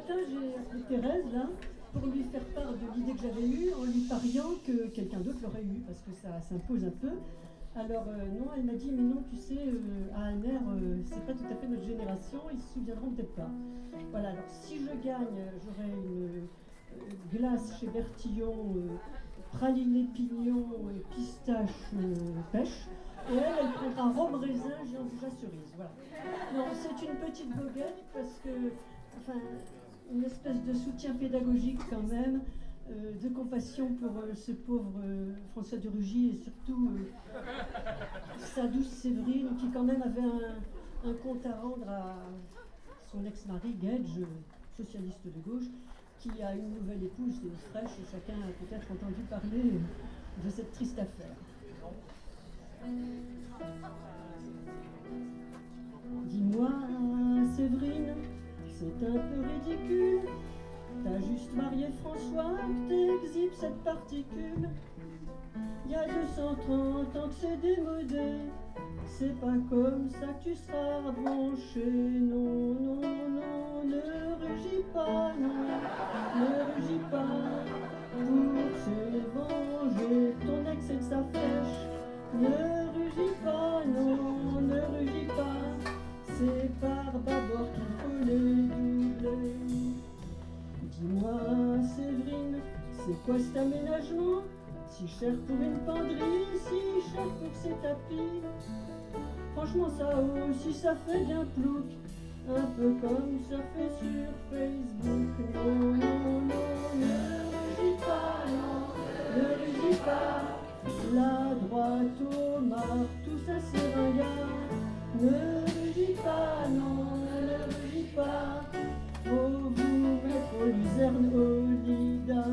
matin, j'ai appelé Thérèse, là, pour lui faire part de l'idée que j'avais eue, en lui pariant que quelqu'un d'autre l'aurait eue, parce que ça s'impose un peu. Alors, non, elle m'a dit, mais non, tu sais, à Almer, c'est pas tout à fait notre génération, ils se souviendront peut-être pas. Voilà, alors si je gagne, j'aurai une glace chez Bertillon, praliné pignon et pistache pêche. Et elle prendra rhum raisin, géant cerise. Voilà. Non, c'est une petite goguette parce que, enfin, une espèce de soutien pédagogique quand même, de compassion pour ce pauvre François de Rugy et surtout sa douce Séverine qui quand même avait un compte à rendre à son ex-mari Gage, socialiste de gauche, qui a une nouvelle épouse fraîche et chacun a peut-être entendu parler de cette triste affaire. Dis-moi, Séverine, c'est un peu ridicule. T'as juste marié François, t'exhibes cette particule. Il y a 230 ans que c'est démodé. C'est pas comme ça que tu seras branché. Non, non, non, ne rugis pas, non, ne rugis pas. Pour se venger, ton ex et de sa flèche. Ne rugis pas, non, ne rugis pas. C'est par bâbord qu'il faut les doubler. Dis-moi, Séverine, c'est quoi cet aménagement? Si cher pour une penderie, si cher pour ces tapis. Franchement, ça aussi, ça fait bien plouc. Un peu comme ça fait sur Facebook. Non, non, non, ne rugis pas, non, ne rugis pas. La droite au marre, tout ça c'est ringard. Ne rugis pas, non, ne rugis pas. Faut vous mettre aux luzernes, au Lida.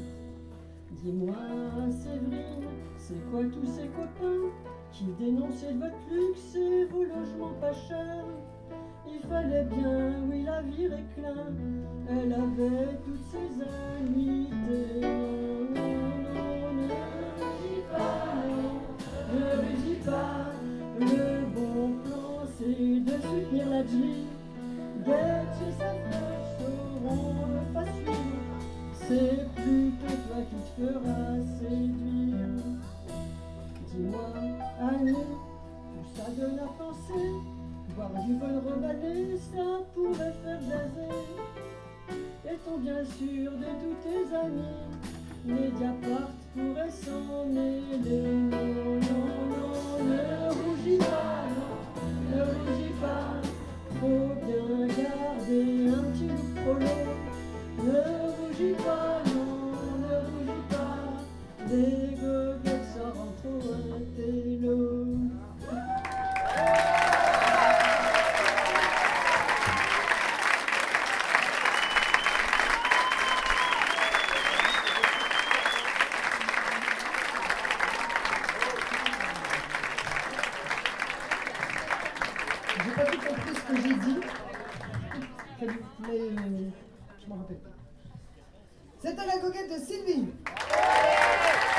Dis-moi, Séverine, c'est quoi tous ces copains qui dénonçaient votre luxe et vos logements pas chers? Il fallait bien, oui, la vie réclame. Elle avait toutes ses amitiés. Non, non, non, ne rugis pas, non, ne rugis pas. Le bon plan, c'est de soutenir la J. Gage et sa flèche seront le pas suivre. C'est plutôt toi qui te feras séduire. Dis-moi, Annie, tout ça donne à penser. Boire du bon romané, ça pourrait faire jaser. Est-on bien sûr de tous tes amis? Mediapart pourrait s'en mêler. Non, non, non, ne rougis pas, non, ne rougis pas. Faut bien garder un petit look prolo. Ne rougis pas, non, ne rougis pas. Des goguettes, ça rentre au intello. J'ai pas tout compris ce que j'ai dit, mais je m'en rappelle pas. C'était la goguette de Sylvie.